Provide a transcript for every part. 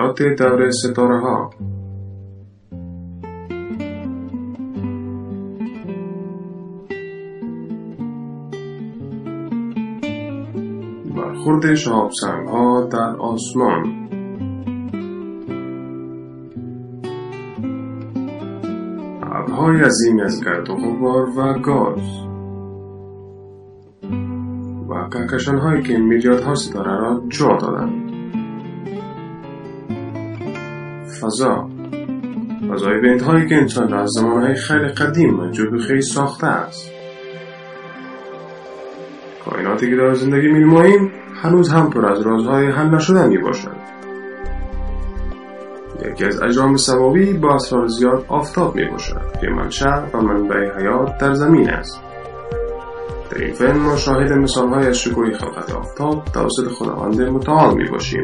حیات دور ستاره ها. برخورد شهاب‌سنگ ها در آسمان. ابرهای عظیمی از گرد و غبار و گاز و کهکشان هایی که میلیاردها ستاره را جا دادند. فضای بندهایی که انسان را از زمانهای خیلی قدیم و جبوخی ساخته است. کائناتی که در زندگی می‌نماییم هنوز هم پر از رازهای حل نشده میباشد. یکی از اجرام سماوی با اسرار زیاد آفتاب میباشد که منشأ و منبع حیات در زمین است. در این فیلم ما شاهد مثال‌های از شکوه خلقت آفتاب توسط خداوند متعال میباشیم.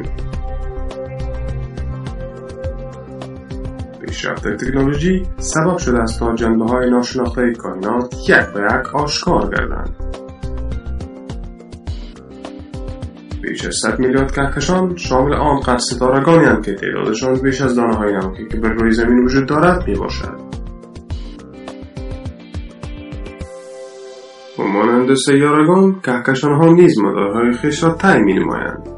پیشرفت تکنولوژی سبب شده است تا جنبه‌های ناشناخته کائنات یک به یک آشکار گردند. بیش از 100 میلیارد کهکشان شامل آنقدر ستارگانی هستند که تعدادشان بیش از دانه‌های نمکی که بر روی زمین وجود دارد میباشد. و مانند سیارگان، کهکشان‌ها نیز مدارهای خویش را طی می‌نمایند.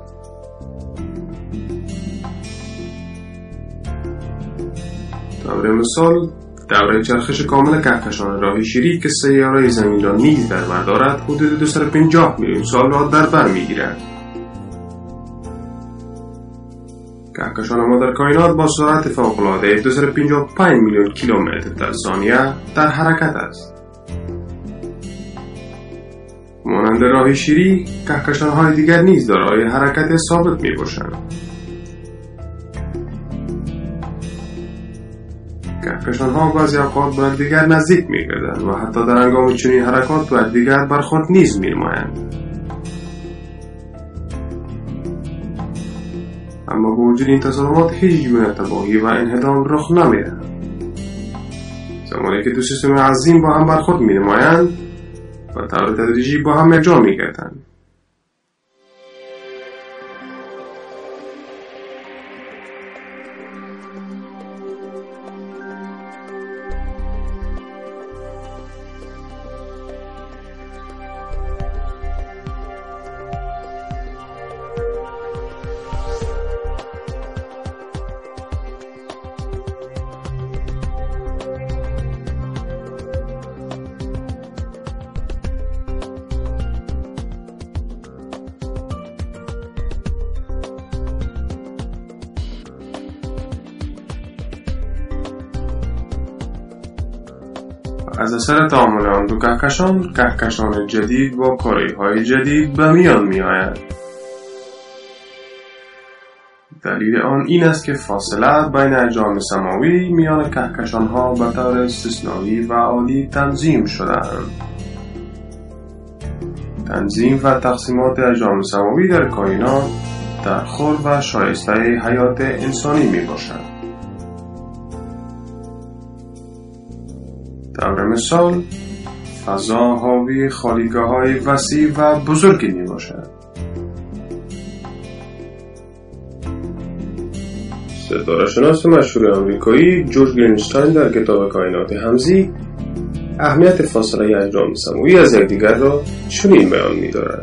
طور مثال، دوره چرخش کامل کهکشان راه شیری که سیاره زمین را نیز در بر دارد حدود 250 میلیون سال را در بر می‌گیرد. کهکشان ما در کائنات با سرعت فوق‌العاده 255 میلیون کیلومتر در ثانیه در حرکت است. مانند راه شیری، کهکشان‌های دیگر نیز دارای حرکت ثابت می‌باشند. کهکشان‌ها بعضی اوقات با یکدیگر نزدیک می‌گردند و حتی در هنگام چنین حرکات با یکدیگر برخورد نیز می‌نمایند. اما با وجود این تصادمات هیچ گونه تباهی و انهدام رخ نمی‌دهد. زمانی که دو سیستم عظیم با هم برخورد می‌نمایند و طور تدریجی با هم یکجا می‌گردند. از اثر تعامل آن دو کهکشان جدید با کاره‌های جدید به میان می‌آید. دلیل آن این است که فاصله بین اجرام سماوی میان کهکشان‌ها به طور استثنایی و عالی تنظیم شده‌اند. تنظیم و تقسیمات اجرام سماوی در کائنات در خور و شایسته حیات انسانی میباشد. طور مثال، فضا حاوی خالیگاه‌های وسیع و بزرگی میباشد. ستاره‌شناس مشهور آمریکایی جورج گرینشتاین در کتاب کائنات همزی اهمیت فاصله اجرام سماوی از یکدیگر را چنین بیان می‌دارد: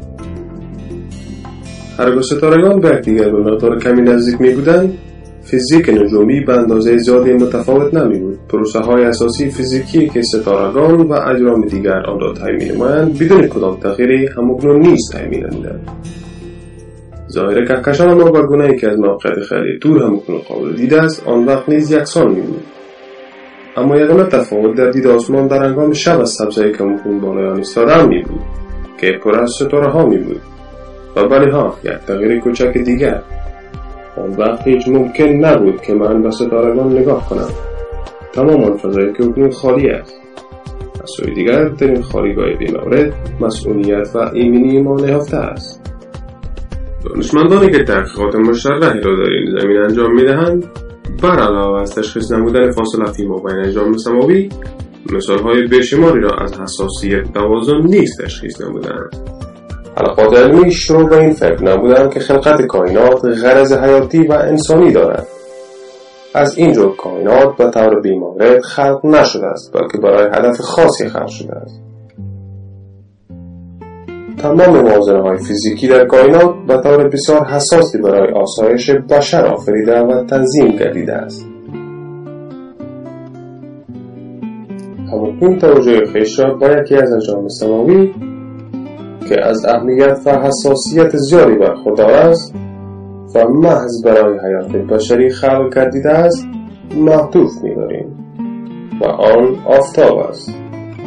هرگاه ستارگان به یکدیگر به مقدار کمی نزدیک می‌بودند، فیزیک نجومی به اندازه زیادی متفاوت نمی‌بود. پروسه‌های اساسی فیزیکی که ستارگان و اجرام دیگر آن را طی می‌نمایند بدون کدام تغییری هم‌اکنون نیز طی می‌نمودند. ظاهر کهکشان ما به گونه‌ای که از موقعیت خیلی دور هم‌اکنون قابل دید است، آن وقت نیز یکسان می‌بود. اما یگانه تفاوت در دید آسمان در هنگام شب از سبزه کم‌کنون بالای آن ایستادن می‌بود که پر از ستاره‌ها می‌بود. و بله ها، یک تغییر کوچک دیگر. آن وقت هیچ ممکن نبود که من به ستارگان نگاه کنم. تمام آن فضایی که اکنون خالی است. از سوی دیگر در این خالیگاه بی‌مورد مسئولیت و ایمنی ما نهفته است. دانشمندانی که تحقیقات مشرحی را در این زمین انجام می‌دهند، بر علاوه از تشخیص نمودن فاصله ما بین اجرام سماوی، مثال‌های بیشماری را از حساسیت توازن نیز تشخیص نمودند. علاقات علمی شروع به این فکر نمودند که خلقت کائنات غرض حیاتی و انسانی دارد. از این جور کائنات به طور بی‌مورد خلق نشده است، بلکه برای هدف خاصی خلق شده است. تمام موازنه‌های فیزیکی در کائنات به طور بسیار حساسی برای آسایش بشر آفریده و تنظیم گردیده است. همکنون توجه خویش را با یکی از اجرام سماوی که از اهمیت و حساسیت زیادی برخوردار است و محض برای حیات بشری خلق گردیده است معطوف می‌داریم و آن آفتاب است.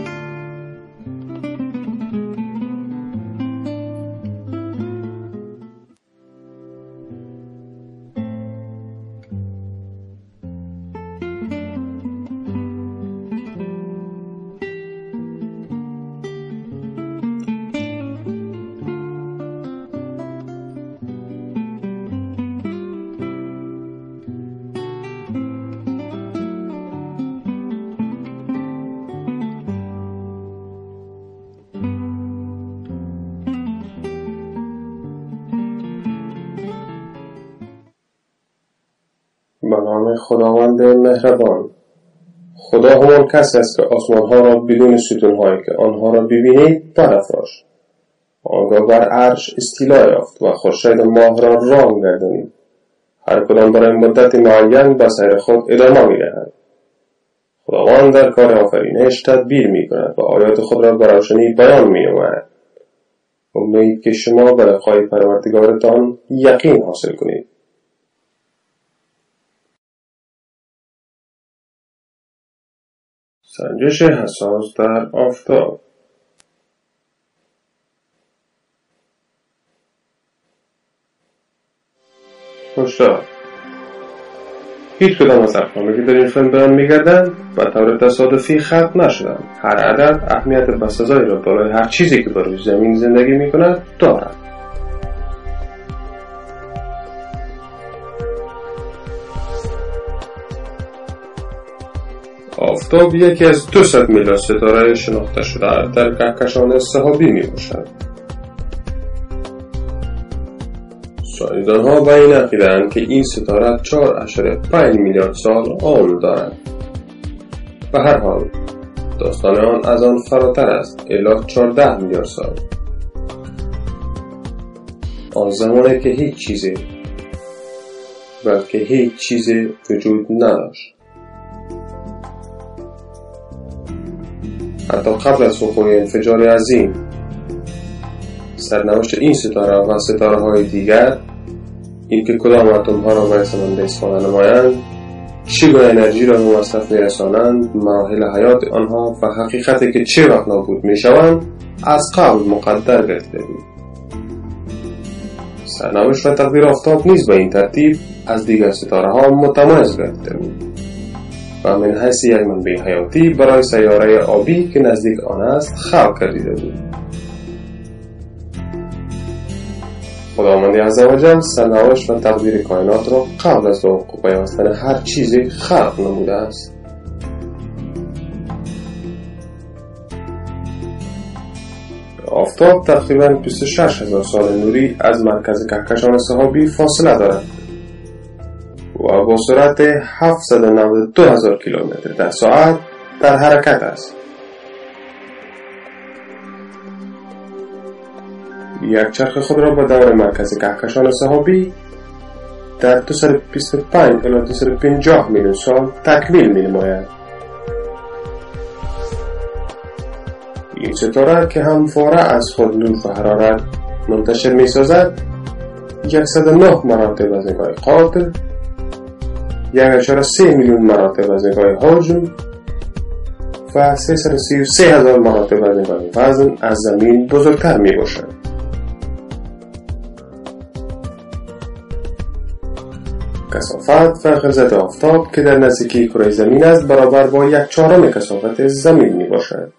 به نام خداوند مهربان. خدا همان کسی است که آسمان‌ها را بدون ستون‌هایی که آنها را ببینید برافراشت. آنگاه بر عرش استیلا یافت و خورشید ماه را رام گردانید. هر کدام برای مدت معین به سیر خود ادامه می‌دهد. خداوند در کار آفرینش تدبیر می‌کند و آیات خود را به روشنی بیان می‌نماید. امید که شما به لقای پروردگارتان یقین حاصل کنید. سنجش حساس در آفتاب. هشدار: هیچ کدام از ارقامی که در این فیلم بیان می‌گردند به طور تصادفی خلق نشدند. هر عدد اهمیت بسزایی را برای هر چیزی که بر روی زمین زندگی می‌کند دارد. آفتاب یکی از 200 میلیارد ستاره شناخته شده در کهکشان سحابی میباشد. ساینسدانها به این عقیده‌اند که این ستاره 4.5 میلیارد سال عمر دارد. به هر حال داستان آن از آن فراتر است، الی 14 میلیارد سال. آن زمانی که هیچ چیزی بلکه هیچ چیزی وجود نداشت. حتی قبل از وقوع انفجار عظیم، سرنوشت این ستاره و ستاره های دیگر، این که کدام اتم ها را به سمنده اسفانه نمایند، چگونه انرژی را به مصرف میرسانند، مراحل حیات آنها و حقیقتی که چه وقت نابود میشوند از قبل مقدر گرفته بود. سرنوشت و تقدیر آفتاب نیز به این ترتیب از دیگر ستاره ها متمایز گرفته بود و من حیث یک منبع حیاتی برای سیاره آبی که نزدیک آن است خلق گردیده بود. خداوند عزوجل سرنوشت و تقدیر کائنات را قبل از وقوع پیوستن هر چیزی خلق نموده است. آفتاب تقریباً 26,000 سال نوری از مرکز کهکشان سحابی فاصله دارد و با سرعت 792,000 کیلومتر در ساعت در حرکت است. یک چرخ خود را به دور مرکز کهکشان سحابی در 225 الی 250 میلیون سال تکمیل می‌نماید. این ستاره که همواره از خود نور و حرارت منتشر می‌سازد 109 مراتب از نگاه قاطع، 1.3 میلیون مراتب از نگاه حجم و 333,000 مراتب از نگاه وزن از زمین بزرگتر می باشد. کثافت و غلظت آفتاب که در نزدیکی کره زمین است برابر با 1/4 کثافت زمین می باشد.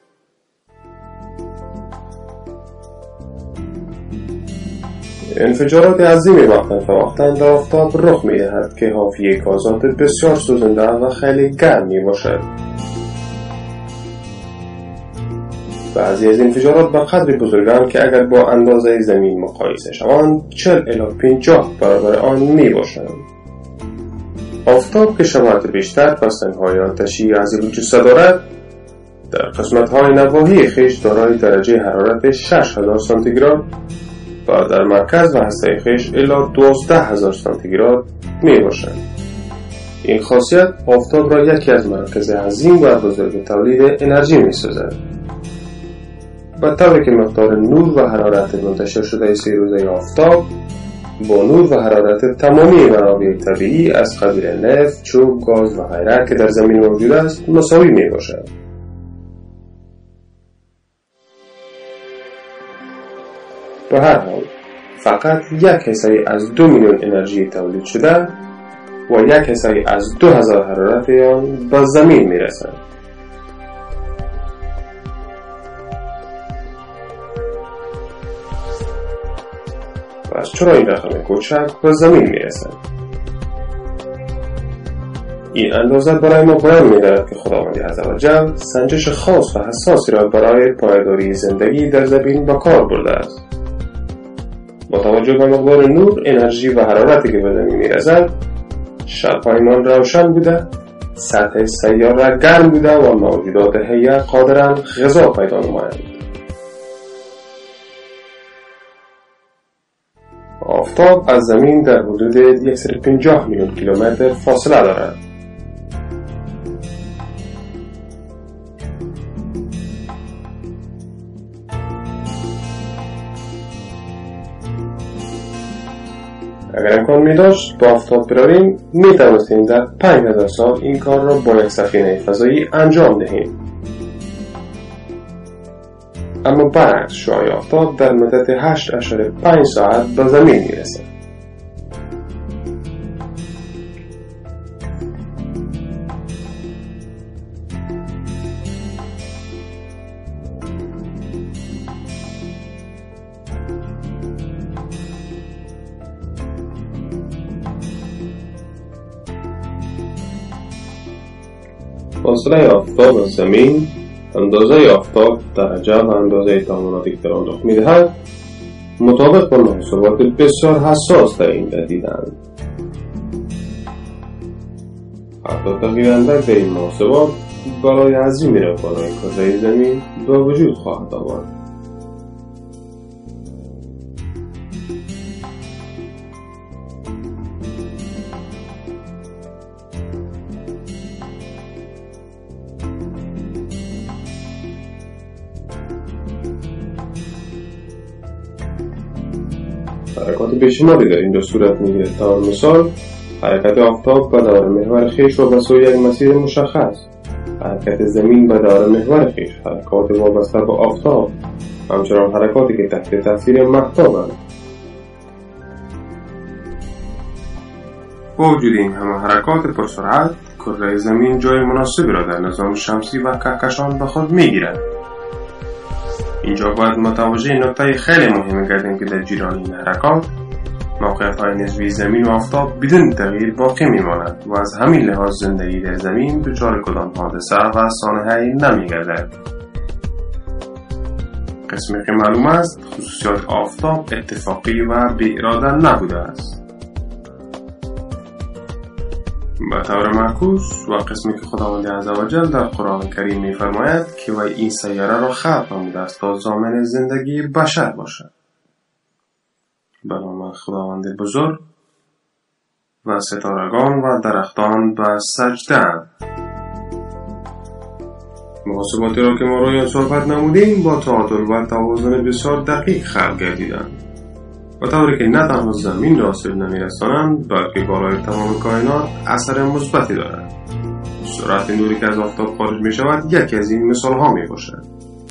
انفجارات عظیمی وقتاً فوقتاً در آفتاب رخ می دهد که حاوی گازات بسیار سوزنده و خیلی گرم می باشد. بعضی از انفجارات به قدر بزرگند که اگر با اندازه زمین مقایسه شوند 40 الی 50 برابر آن می باشند. آفتاب که شباهت بیشتر به سنگ‌های آتشی عظیم جثه دارد، در قسمت‌های نواحی خویش دارای درجه حرارت 6000 سانتیگراد و در مرکز و هسته خویش الی 12000 سانتیگراد می باشد. این خاصیت آفتاب را یکی از مراکز عظیم و بزرگ تولید انرژی می سازد. به طوری که مقدار نور و حرارت منتشر شده سیروزه آفتاب با نور و حرارت تمامی منابع طبیعی از قبیل نفت، چوب، گاز و غیره که در زمین موجود است مساوی می باشد. به هر حال فقط 1/10 از 2 میلیون انرژی تولید شده و 1/10 از 2000 حرارت آن به زمین می رسد. پس چرا این رقم کوچک به زمین می رسد؟ این اندازه برای ما بیان می دارد که خداوند عزوجل سنجش خاص و حساسی را برای پایداری زندگی در زمین به کار برده است. با توجه به مقدار نور، انرژی و حرارتی که به زمین می رسد، شب‌هایمان روشن بوده، سطح سیاره گرم بوده و موجودات حیه قادرند غذا پیدا نمایند. آفتاب از زمین در حدود 150 میلیون کیلومتر فاصله دارد. اگر امکان می داشت با آفتاب برویم، می توانستیم در 5000 سال این کار را با یک سفینه فضایی انجام دهیم. اما برعکس شعاع آفتاب در مدت 8.5 ساعت به زمین می رسد. فاصله آفتاب از زمین، اندازه آفتاب، درجه و اندازه تعاملاتی که در آن رخ می‌دهد مطابق با محاسبات بسیار حساس در این دیدند. حتی تغییر اندک در این محاسبات بلای عظیمی را بالای کره زمین به وجود خواهد آورد. حرکات بیشماری در اینجا صورت میگیرد. تا مثال حرکت آفتاب به دور محور خویش و به سوی یک مسیر مشخص، حرکت زمین به دور محور خویش، حرکات وابسته به آفتاب، همچنان حرکاتی که تحت تاثیر مهتابند. با وجود این همه حرکات پرسرعت، کره زمین جای مناسبی را در نظام شمسی و کهکشان به خود میگیرد. اینجا باید متوجه نکته خیلی مهمی گردیم که در جریان این حرکات موقعیت‌های نسبی زمین و آفتاب بدون تغییر باقی میماند و از همین لحاظ زندگی در زمین دچار کدام حادثه و سانحه‌ای نمیگردد. قسمی که معلوم است خصوصیات آفتاب اتفاقی و بی اراده نبوده است. به طور معکوس و قسمی که خداوند عزوجل در قرآن کریم می‌فرماید که وی این سیاره را خلق نموده است تا ضامن زندگی بشر باشد. به نام خداوند بزرگ و ستارگان و درختان به سجده‌اند. محاسباتی را که ما روی آن صحبت نمودیم با تعادل و توازن بسیار دقیق خلق گردیدند، و طوری که نه تنها زمین را آسیب نمی‌رسانند بلکه بالای تمام کائنات اثر مثبتی دارد. سرعت نوری که از آفتاب خارج می شود یکی از این مثال ها می باشد.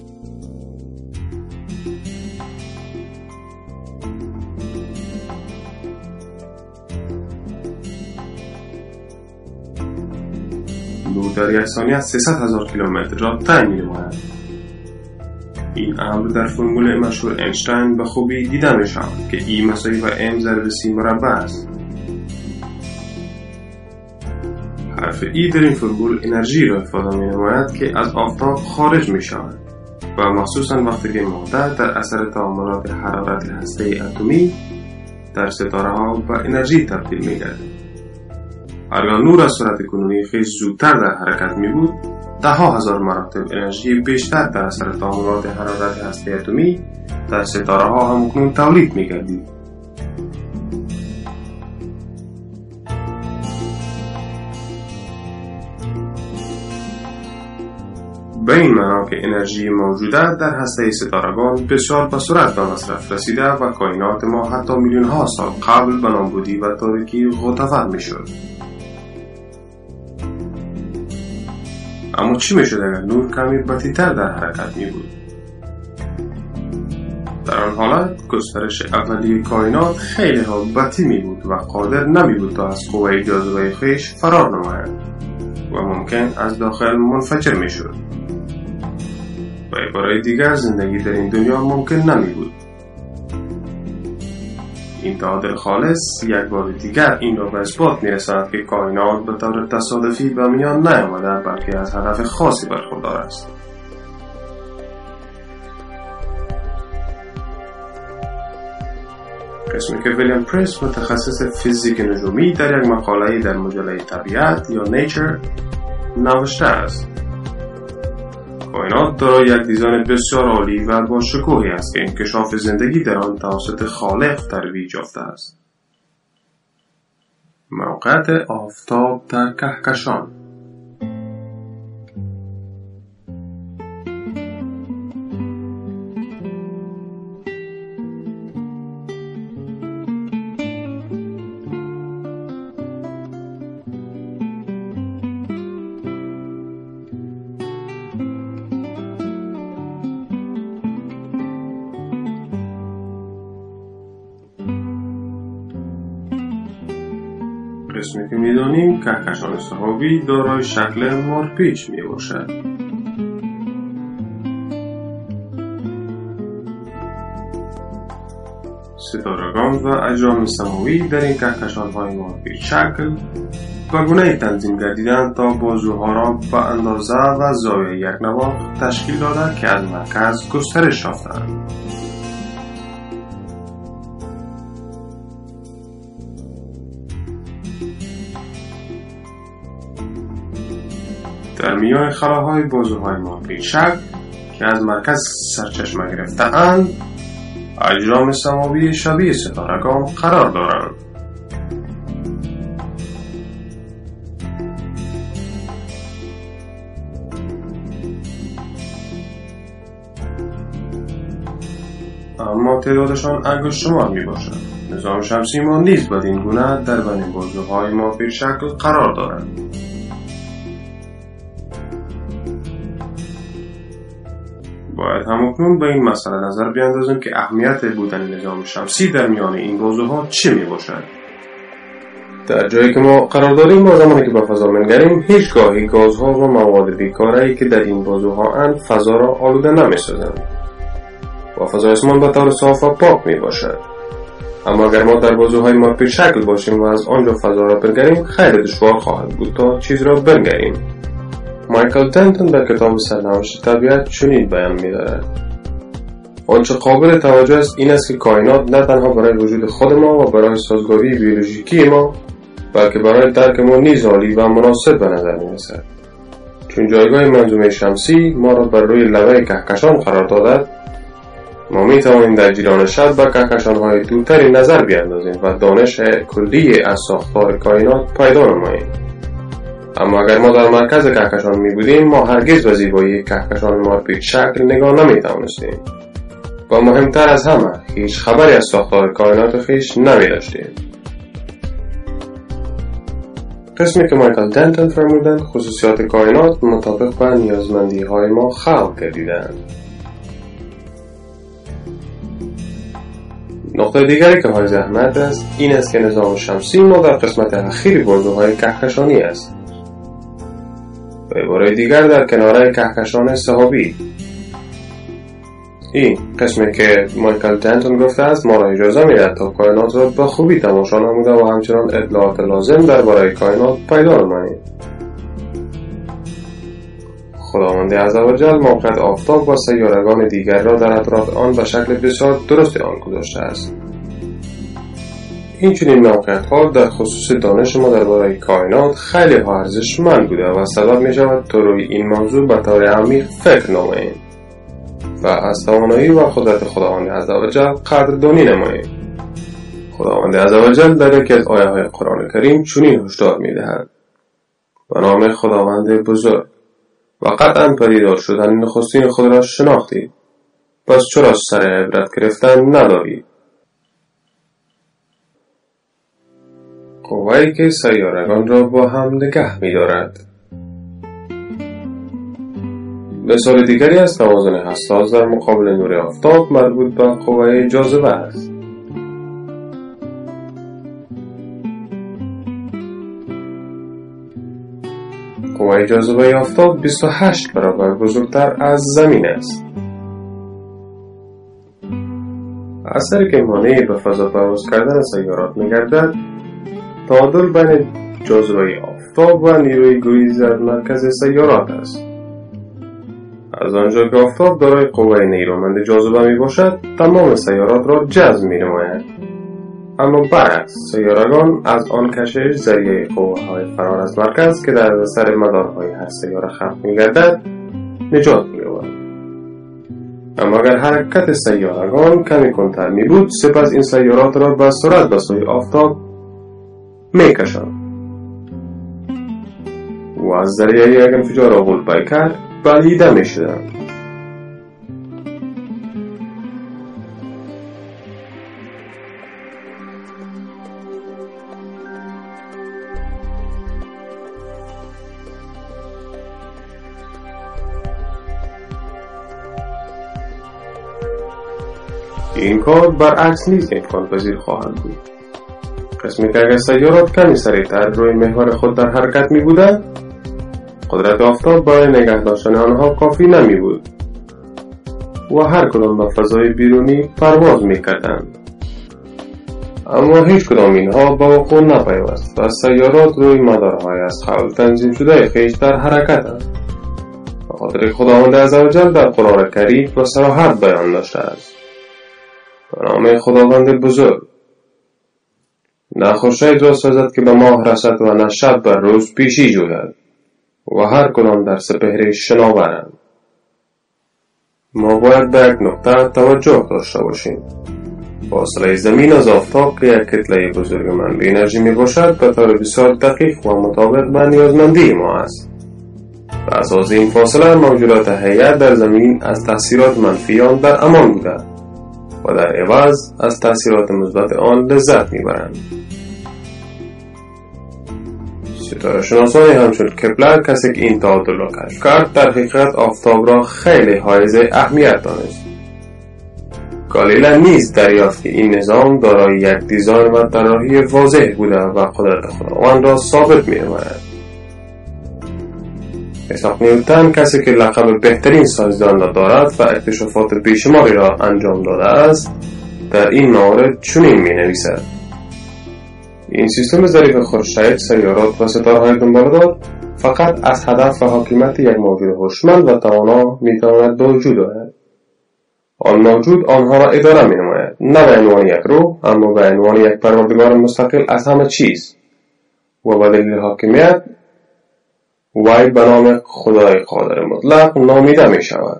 نور در یک ثانیه 300,000 کیلومتر را طی می نماید. این امر در فرمول مشهور اینشتین به خوبی دیده می شود که ای مساوی به ام ضرب سی مربع است. حرف ای در این فرمول انرژی را افاده می نماید که از آفتاب خارج می شود. و مخصوصا وقتی که ماده در اثر تعاملات حرارت هسته اتمی در ستاره ها به انرژی تبدیل می گردد. اگر نور از صورت کنونی خیلی زودتر در حرکت می بود، ده ها هزار مراتب انرژی بیشتر در اثر تعاملات حرارت هسته اتمی در ستاره ها هم اکنون تولید می گردید. به این معنا که انرژی موجوده در هسته ستارگان بسیار به سرعت به مصرف رسیده و کائنات ما حتی میلیون ها سال قبل به نابودی و تاریکی غوطه‌ور می شد. اما چی می شد اگر نور کمی بطی‌تر در حرکت می بود؟ در آن حالت گسترش اولیه کائنات خیلی ها بطیء می بود و قادر نمی بود تا از قوه جاذبه خویش فرار نماید و ممکن از داخل منفجر می شد. و برای دیگر زندگی در این دنیا ممکن نمی بود. این تعادل خالص یک بار دیگر این را به اثبات می رساند که کائنات به طور تصادفی به میان نیامده بلکه از هدف خاصی برخوردار است. قسمی که ویلیام پریس متخصص فیزیک نجومی در یک مقاله در مجله طبیعت یا نیچر نوشته است: کائنات دارای یک دیزاین بسیار عالی و با شکوهی است که انکشاف زندگی در آن توسط خالق ترویج یافته است. موقعیت آفتاب در کهکشان. قسمی که می‌دانیم کهکشان سحابی دارای شکل مارپیچ میباشد. ستارگان و اجرام سماوی در این کهکشان‌های مارپیچ شکل به گونه‌ای تنظیم گردیدند تا بازوها را به اندازه و زاویه یک نواخت تشکیل داده که از مرکز گسترش یافتند. در میان خلاهای بازوهای مارپیچ شکل که از مرکز سرچشمه گرفته‌اند، اجرام سماوی شبیه ستارگان قرار دارند. اما تعدادشان انگشت شمار می باشد. نظام شمسی ما نیز بدین گونه در بین بازوهای مارپیچ شکل قرار دارد. باید همکنون به این مسئله نظر بیاندازیم که اهمیت بودن نظام شمسی در میان این بازوها چی می باشد. در جایی که ما قرار داریم و زمانی که به فضا منگریم، هیچگاهی گازها و مواد بیکاره‌ای که در این بازوها اند فضا را آلوده نمی سازند و فضای آسمان به طور صاف و پاک می باشد. اما اگر ما در بازوهای مارپیچ شکل باشیم و از آنجا فضا را بنگریم، خیلی دشوار خواهد بود تا چیز را بنگریم. مایکل دنتون در کتاب سرنوشت طبیعت چنین بیان می‌دارد: آنچه قابل توجه است این است که کائنات نه تنها برای وجود خود ما و برای سازگاری بیولوژیکی ما، بلکه برای درک ما نیز عالی و مناسب به نظر می‌رسد. چون جایگاه منظومه شمسی ما را بر روی لبه کهکشان قرار دادد، ما می‌توانیم در جریان شب به کهکشان‌های دورتری نظر بیاندازیم و دانش کلی از ساختار کائنات پیدا نماییم. اما اگر ما در مرکز کهکشان می بودیم، ما هرگز به زیبایی کهکشان مارپیچ شکل نگاه نمی توانستیم و مهمتر از همه هیچ خبری از ساختار کائنات خویش نمی داشتیم. قسمی که مایکل دنتون فرمودند خصوصیات کائنات مطابق با نیازمندی های ما خلق گردیدند. نقطه دیگری که های زحمت است این است که نظام شمسی ما در قسمت اخیر بازوهای کهکشانی است. به عبارت دیگر در کناره کهکشان سحابی. این قسمی که مایکل دنتون گفته است ما را اجازه می‌دهد تا کائنات را به خوبی تماشا نموده و همچنان اطلاعات لازم درباره کائنات پیدا نماییم. خداوند عزوجل موقعیت آفتاب و سیارگان دیگر را در اطراف آن به شکل بسیار درست آن گذاشته است. این چنین موقعیت‌ها در خصوص دانش ما درباره کائنات خیلی ارزشمند بوده و سبب می شود تا روی این موضوع به طور عمیق فکر نماییم و از توانایی و قدرت خداوند عزوجل قدردانی نماییم. خداوند عزوجل در یکی از آیه‌های قرآن کریم چنین هشدار می‌دهد: به نام خداوند بزرگ و قطعاً پدیدار شدن نخستین خود را شناختید، پس چرا سر عبرت گرفتن ندارید؟ قوه‌ای که سیارگان را با هم نگه می‌دارد. مثال دیگری از توازن حساس در مقابل نور آفتاب مربوط به قوه جاذبه است. قوه جاذبه آفتاب 28 برابر بزرگتر از زمین است. اثری که مانع به فضا پرواز کردن سیارات می‌گردد، تعادل بین جاذبه آفتاب و نیروی گریز در مرکز سیارات است. از آنجا که آفتاب دارای قوه نیرومند جاذبه می باشد، تمام سیارات را جذب می نماید. اما برعکس، سیارگان از آن کشش ذریعه قوه های فرار از مرکز که در سر مدارهای هر سیاره خلق می گردد نجات می یابد. اما اگر حرکت سیارگان کمی کندتر می بود، سپس این سیارات را به سرعت به سوی آفتاب می کشند و از ذریعه یک انفجار غول‌پیکر بلعیده می شدند. این کار برعکس نیز امکان پذیر خواهد بود. قسمی که اگر سیارات کمی سریعتر روی محور خود در حرکت می بودند، قدرت آفتاب برای نگه داشتن آنها کافی نمی بود و هر کدام به فضای بیرونی پرواز می کردند. اما هیچ کدام اینها به وقوع نپیوست و سیارات روی مدارهای از قبل تنظیم شده خویش در حرکتند. به خاطر خداوند عزوجل در قرآن کریم با صراحت بیان داشته است: به نام خداوند بزرگ، نه خورشید را سازد که به ماه رسد و نه شب بر روز پیشی جوید و هر کدام در سپهر شناورند. ما باید به یک نکته توجه داشته باشیم: فاصله زمین از آفتاب که یک کتله بزرگ منبع انرژی می باشد به طور بسیار دقیق و مطابق به نیازمندی ما است. به اساس این فاصله موجودات حیه در زمین از تأثیرات منفی آن در امان بوده و در عوض از تأثیرات مثبت آن لذت میبرند. ستاره شناسانی همچون کپلر، کسی که این تعادل را کشف کرد، در حقیقت آفتاب را خیلی حائز اهمیت دانست. گالیله نیز دریافت که این نظام دارای یک دیزاین و طراحی واضح بوده و قدرت خداوند را ثابت می‌نماید. اسحاق نیوتن، کسی که لقب بهترین ساینسدان را دارد و اکتشافات بیشماری را انجام داده است، در این مورد چنین می‌نویسد: این سیستم ظریف خورشید، سیارات و ستاره‌های دنباله‌دار فقط از هدف و حاکمیت یک موجود هوشمند و توانا می‌تواند به وجود آید. آن موجود آنها را اداره می‌نماید، نه به عنوان یک روح، اما به عنوان یک پروردگار مستقل از همه چیز، و به دلیل حاکمیت وی به نام خدای قادر مطلق نامیده می شود.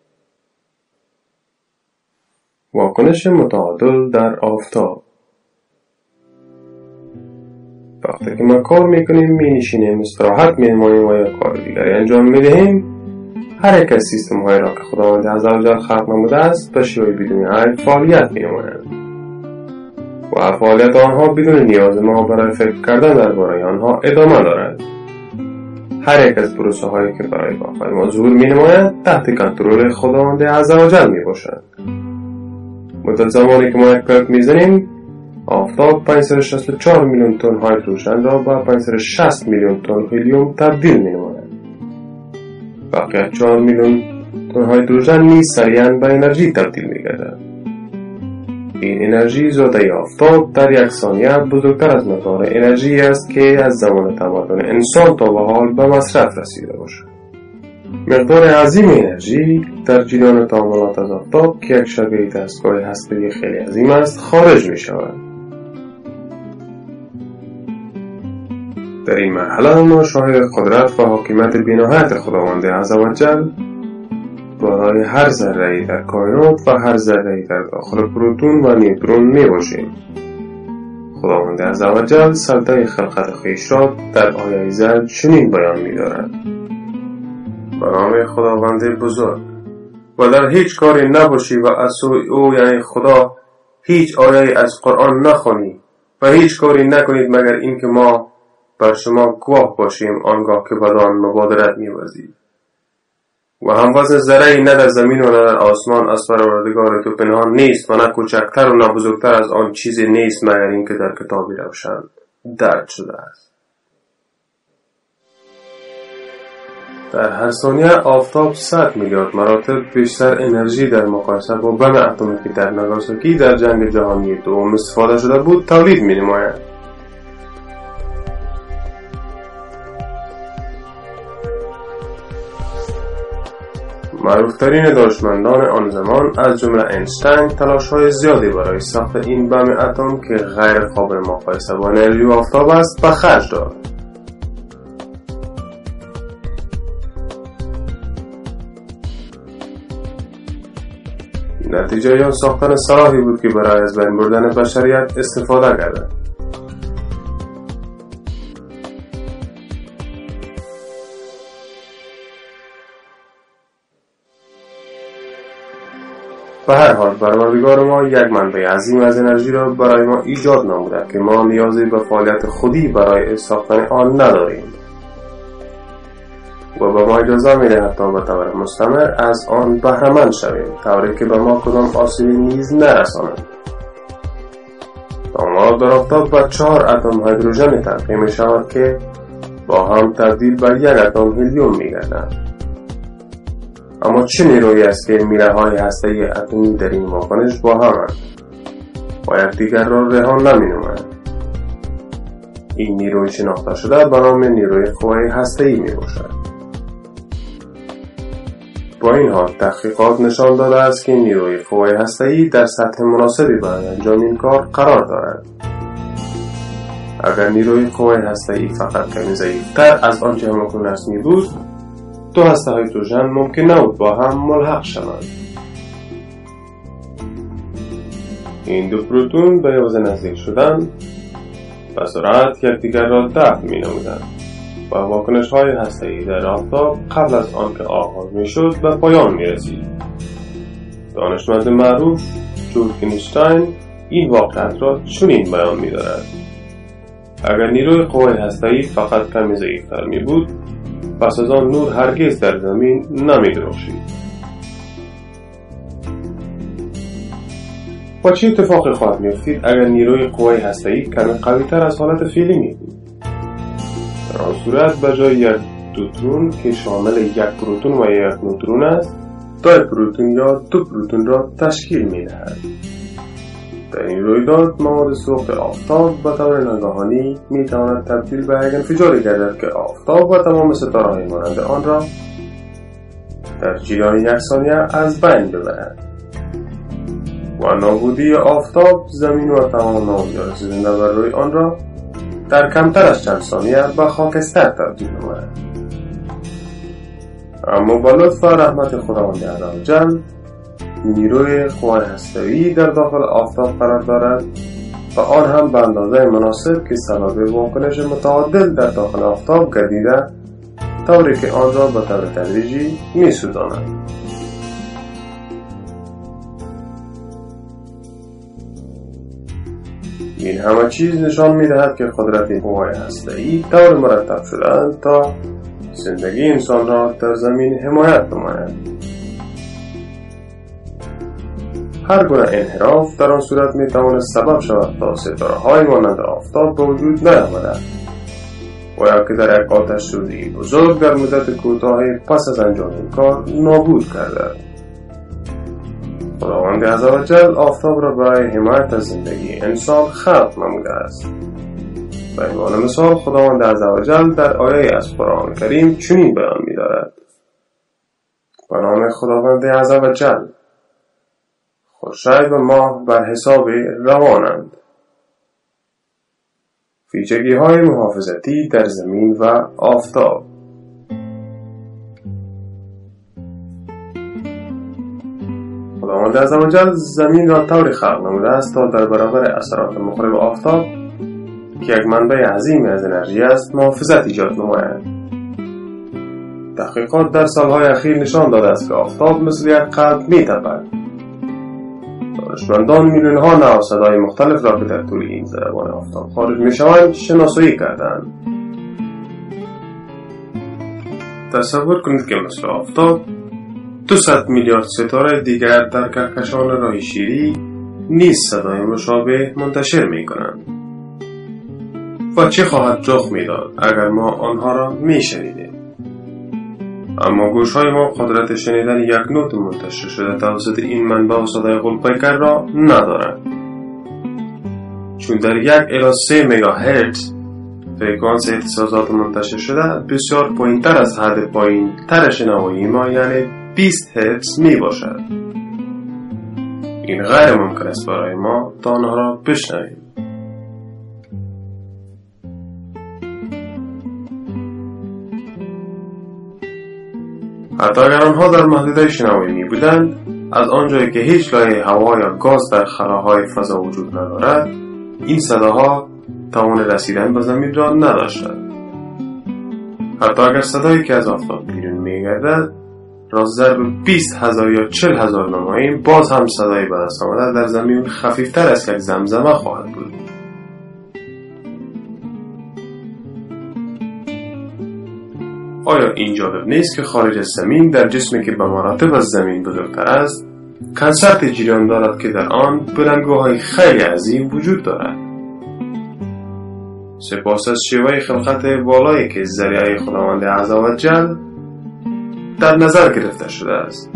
واکنش متعادل در آفتاب. وقتی که ما کار میکنیم، می نشینیم، استراحت می نماییم و یا کار دیگری انجام می دهیم، هر یک از سیستم های را که خداوند عزوجل خلق نموده است به شیوه بدون عیب فعالیت می نمایند و فعالیت آنها بدون نیاز ما برای فکر کردن درباره آنها ادامه دارد. هر یک از پروسه هایی که برای واقع ما ظهور می نماید تحت کنترل خداوند عزوجل می باشد. مدت زمانی که ما یک پلک می زنیم، آفتاب 564 میلیون تن هیدروژن را به 560 میلیون تن هلیوم تبدیل می نماید. بقیه 4 میلیون تن هیدروژن نیز سریعاً به انرژی تبدیل می گردد. این انرژی زاده آفتاب در یک ثانیه بزرگتر از مقدار انرژی است که از زمان تمدن انسان تا به حال به مصرف رسیده باشد. مقدار عظیم انرژی در جریان تعاملات از آفتاب که یک شبکه دستگاه هسته‌ای خیلی عظیم است خارج می شود. در این مرحله ما شاهد قدرت و حاکمیت بی‌نهایت خداوند عزوجل برای هر ذره‌ای در کائنات و هر ذره‌ای در داخل پروتون و نیوترون می باشیم. خداوند عزوجل سلطه خلقت خویش را در آیه زد چنین بیان می دارد: به نام خداوند بزرگ. و در هیچ کاری نباشی و از سوی او یعنی خدا هیچ آیه از قرآن نخوانی و هیچ کاری نکنید مگر اینکه ما بر شما گواه باشیم آنگاه که بدان مبادرت می‌ورزید. و هم وزن ذره‌ای نه در زمین و نه در آسمان از پروردگار تو پنهان نیست و نه کوچکتر و نه بزرگتر از آن چیزی نیست مگر اینکه در کتابی روشن درج شده است. در هر ثانیه آفتاب 100 میلیارد مراتب بیشتر انرژی در مقایسه با بم اتمی که در ناگاساکی در جنگ جهانی دوم استفاده شده بود تولید می‌نماید. معروفترین دانشمندان آن زمان از جمله اینشتین تلاش‌های زیادی برای ساخت این بم اتم که غیر قابل مقایسه با انرژی آفتاب است به خرج داد. نتیجه یا ساختن سلاحی بود که برای از بین بردن بشریت استفاده کرده. به هر حال پروردگار ما یک منبع عظیم از انرژی را برای ما ایجاد نموده که ما نیازی به فعالیت خودی برای ساختن آن نداریم و به ما اجازه می‌دهد تا به طور مستمر از آن بهره‌مند شویم طوری که به ما کدام آسیبی نیز نرساند. تعاملات در آفتاب به 4 اتم هیدروژن تلقی می‌شود که با هم تبدیل به 1 اتم هلیوم می‌گردند. اما چه نیرویی است که میله‌های هسته‌ای اتمی در این واکنش با همند و یکدیگر را رها نمی‌نمایند؟ این نیروی شناخته شده به نام نیروی قوه هسته‌ای میباشد. با این حال تحقیقات نشان داده است که نیروی قوه هسته‌ای در سطح مناسبی برای انجام این کار قرار دارد. اگر نیروی قوه هسته‌ای فقط کمی ضعیف‌تر از آنچه همکنون است می‌بود، 2 هسته هیدروژن ممکن نبود با هم ملحق شوند. این 2 پروتون به یوز نزدیک شدن به سرعت یکدیگر را دفع می‌نمودند و واکنش‌های هسته‌ای در آفتاب قبل از آنکه آغاز می‌شد به پایان می‌رسید. دانشمند معروف جورج اینشتین این واقعیت را چنین بیان می‌دارد: اگر نیروی قوه هسته‌ای فقط کمی ضعیف‌تر می‌بود، پس از آن نور هرگز در زمین نمی‌درخشید. و چه اتفاقی خواهد می‌افتید اگر نیروی قوه هسته‌ای کمی قوی‌تر از حالت فعلی می‌بود؟ در آن صورت به جای 1 دوترون که شامل 1 پروتون و 1 نیوترون است، 2 پروتون یا 2 پروتون را تشکیل می‌دهد. در این رویداد مواد سوخت آفتاب به طور ناگهانی می‌تواند تبدیل به یک انفجاری گردد که آفتاب و تمام ستاره‌های مانند آن را در جریان 1 ثانیه از بین ببرد و نابودی آفتاب زمین و تمام موجودات زنده بر روی آن را در کمتر از چند ثانیه به خاکستر تبدیل نماید. اما با لطف و رحمت خداوند عزوجل نیروی قوه هسته‌ای در داخل آفتاب قرار دارد و آن هم به اندازه مناسب که سبب واکنش متعادل در داخل آفتاب گردیده طوری که آن را به طور تدریجی می‌سوزاند. این همه چیز نشان می‌دهد که قدرت قوه هسته‌ای طور مرتب شده‌اند تا زندگی انسان را در زمین حمایت نماید. هر گونه انحراف در آن صورت می‌تواند سبب شود تا ستاره‌های مانند آفتاب به وجود نیامده و یا که در یک آتش سوزی بزرگ در مدت کوتاهی پس از انجام این کار نابود کرده. خداوند عزوجل آفتاب را برای حمایت از زندگی انسان خلق نموده است. به عنوان مثال خداوند عزوجل در آیه از قرآن کریم چنین بیان می‌دارد: به نام خداوند عزوجل. خورشید و ماه بر حساب روانند. ویژگی های محافظتی در زمین و آفتاب. خداوند عزوجل زمین را طوری خلق نموده است تا در برابر اثرات مخرب آفتاب که یک منبع عظیم از انرژی است محافظت ایجاد نماید. تحقیقات در سالهای اخیر نشان داده است که آفتاب مثل یک قلب می‌تپد. دانشمندان میلیون‌ها نوع صدای مختلف را که در طول این ضربان آفتاب خارج می‌شوند شناسایی کردند. تصور کنید که مثل آفتاب 200 میلیارد ستاره دیگر در کهکشان راه شیری نیز صدای مشابه منتشر می‌کنند. و چه خواهد رخ می‌داد اگر ما آنها را می‌شنیدیم؟ اما گوش‌های ما قدرت شنیدن یک نوت منتشر شده توسط این منبع و صدای غول‌پیکر را ندارد، چون در 1 الی 3 مگاهرتز فرکانس اهتزازات منتشر شده بسیار پایین‌تر از حد پایین‌تر شنوایی ما یعنی 20 هرتز می باشد. این غیر ممکن است برای ما تا آنها را بشنویم. حتی اگر آنها در محدوده شنوایی می بودند، از آنجایی که هیچ لایه هوا یا گاز در خلاهای فضا وجود ندارد، این صداها توان رسیدن به زمین را نداشتند. حتی اگر صدایی که از آفتاب بیرون می گردد را ضرب 20,000 یا 40,000 نماییم، باز هم صدای به دست آمده در زمین خفیفتر از یک زمزمه خواهد بود. آیا این جالب نیست که خارج از زمین در جسمی که به مراتب از زمین بزرگتر است کنسرت جریان دارد که در آن بلندگوهای خیلی عظیم وجود دارد؟ سپاس از شیوه خلقت بالایی که ذریعه خداوند عزوجل در نظر گرفته شده است.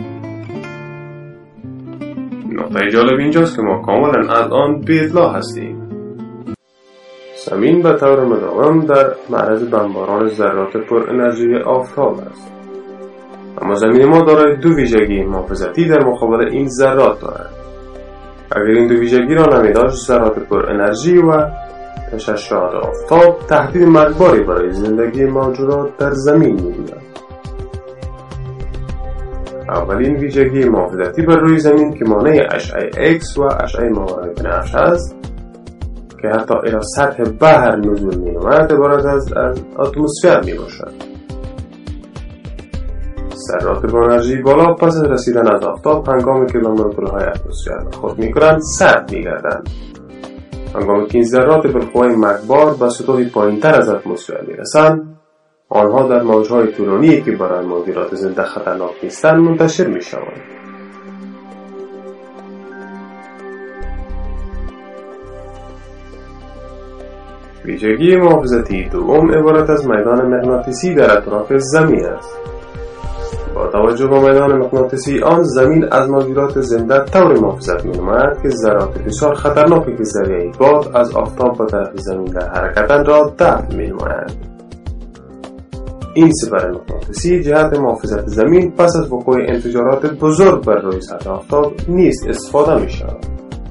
نقطه جالب اینجاست که ما کاملا از آن بی اطلاع هستیم. زمین به طور مداوم در معرض بمباران ذرات پر انرژی آفتاب است، اما زمین ما دارای 2 ویژگی محافظتی در مقابل این ذرات دارد. اگر این 2 ویژگی را نمی‌داشت، ذرات پر انرژی و تشعشعات آفتاب تهدید مرگباری برای زندگی موجودات در زمین می‌بودند. اولین ویژگی محافظتی بر روی زمین که مانع اشعه X و اشعه ماورای بنفش است که حتی الی سطح بحر نزول می‌نماید عبارت از اتمسفر میباشد. ذرات با انرژی بالا پس از رسیدن از آفتاب هنگامی که به مولکول‌های اتمسفر خود می‌کنند سرد می‌گردند. هنگامی که این ذرات بالقوه مرگبار به سطوحی پایین‌تر از اتمسفر می‌رسند، آنها در موج‌های طولانی که برای موجودات زنده خطرناک نیستند منتشر می‌شوند. ویژگی محافظتی دوم عبارت از میدان مغناطیسی در اطراف زمین است. با توجه به میدان مغناطیسی آن، زمین از موجودات زنده طوری محافظت می‌نماید که ذرات بسیار خطرناکی که ذریعه باد از آفتاب به طرف زمین در حرکتند را دفع می‌نماید. این سپر مغناطیسی جهت محافظت زمین پس از وقوع انفجارات بزرگ بر روی سطح آفتاب نیز استفاده می‌شود.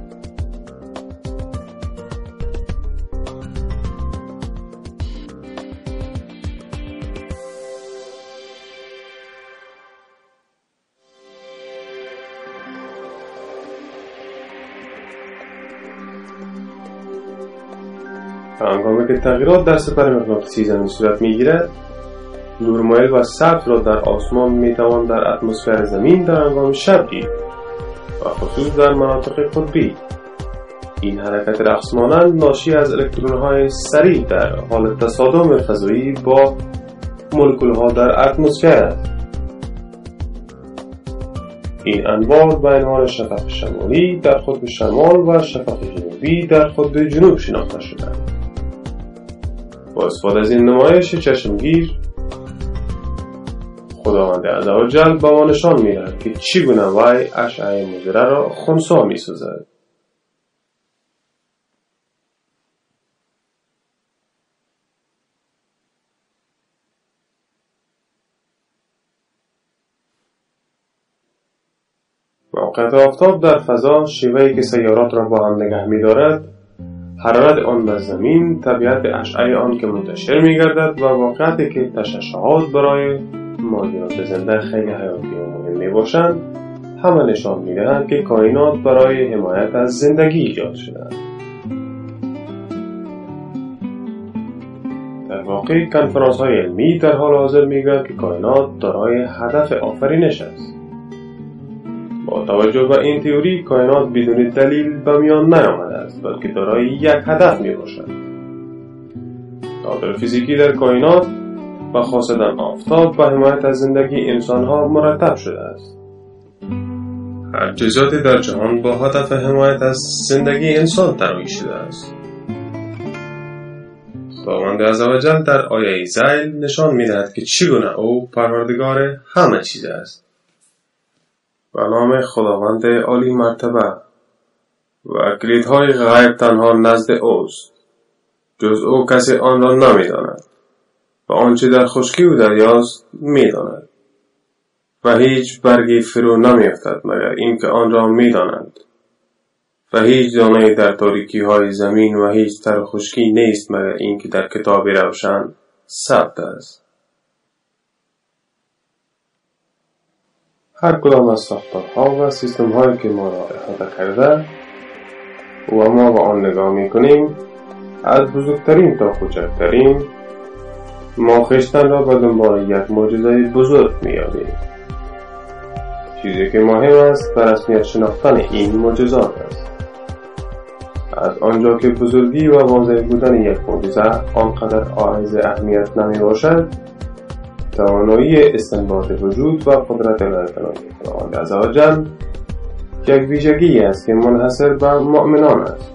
هنگامی که تغییرات در سپر مغناطیسی زمین صورت می‌گیرد، نور مایل و سبز را در آسمان می‌توان در اتمسفر زمین در هنگام شب دید و خصوص در مناطق قطبی. این حرکت رقص مانند ناشی از الکترون‌های سریع در حال تصادم فضایی با مولکول‌ها در اتمسفر است. این انواع به عنوان شفق شمالی در قطب شمال و شفق جنوبی در قطب جنوب شناخته شده‌اند. با استفاده از این نمایش چشمگیر، خداوند عزوجل به ما نشان می‌دهد که چگونه وی اشعه مضره را خنثی می‌سازد. موقعیت آفتاب در فضا شیوهی که سیارات را با هم نگه می‌دارد، حرارت آن بر زمین، طبیعت اشعه آن که منتشر می‌گردد و واقعیتی که تشعشعات برای موجودات زنده خیلی حیاتی و مهم می‌باشند، همه نشان می‌دهند که کائنات برای حمایت از زندگی ایجاد شده‌اند. در واقع کنفرانس‌های علمی در حال حاضر می‌گویند که کائنات دارای هدف آفرینش است. با توجه به این تئوری، کائنات بدون دلیل به میان نیامده است، بلکه دارای یک هدف میباشد. تعادل فیزیکی در کائنات و خاصتا آفتاب به حمایت از زندگی انسانها مرتب شده است. هر جزئیاتی در جهان با هدف حمایت از زندگی انسان طراحی شده است. خداوند عزوجل در آیه ذیل نشان می‌دهد که چگونه او پروردگار همه چیز است. به نام خداوند عالی مرتبه و کلیدهای غیب تنها نزد اوست، جز او کسی آن را نمی‌داند و آنچه در خشکی و دریاست می‌داند و هیچ برگی فرو نمی‌افتد مگر اینکه آن را می‌دانند و هیچ دانه‌ای در تاریکی‌های زمین و هیچ تر خشکی نیست مگر اینکه در کتاب روشن ثبت است. هر کدام از ساختارها و سیستم‌هایی که ما را احاطه کرده و ما به آن نگاه می‌کنیم، از بزرگترین تا کوچکترین، ما خویشتن را به دنبال یک معجزه بزرگ می‌یابیم. چیزی که مهم است به رسمیت شناختن این معجزات است. از آنجا که بزرگی و واضح بودن یک معجزه آنقدر حائز اهمیت نمی‌باشد، توانایی استنباط وجود و قدرت غیرپناهی خداوند عزوجل یک ویژگی است که منحصر به مؤمنان است.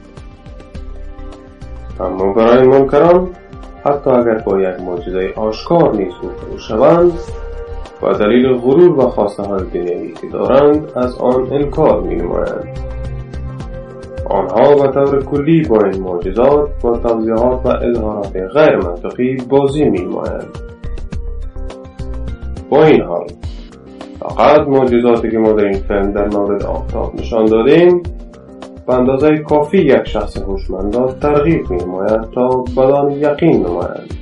اما برای منکران، حتی اگر با یک معجزه آشکار نیز روبرو شوند و دلیل غرور و خواسته های دنیوی که دارند از آن انکار می‌نمایند. آنها به طور کلی با این معجزات و توضیحات و اظهارات غیر منطقی بازی می‌نمایند. با این حال، فقط معجزاتی که ما در این فیلم در مورد آفتاب نشان دادیم به اندازه کافی یک شخص هوشمند را ترغیب می‌نماید تا بدان یقین نمایند.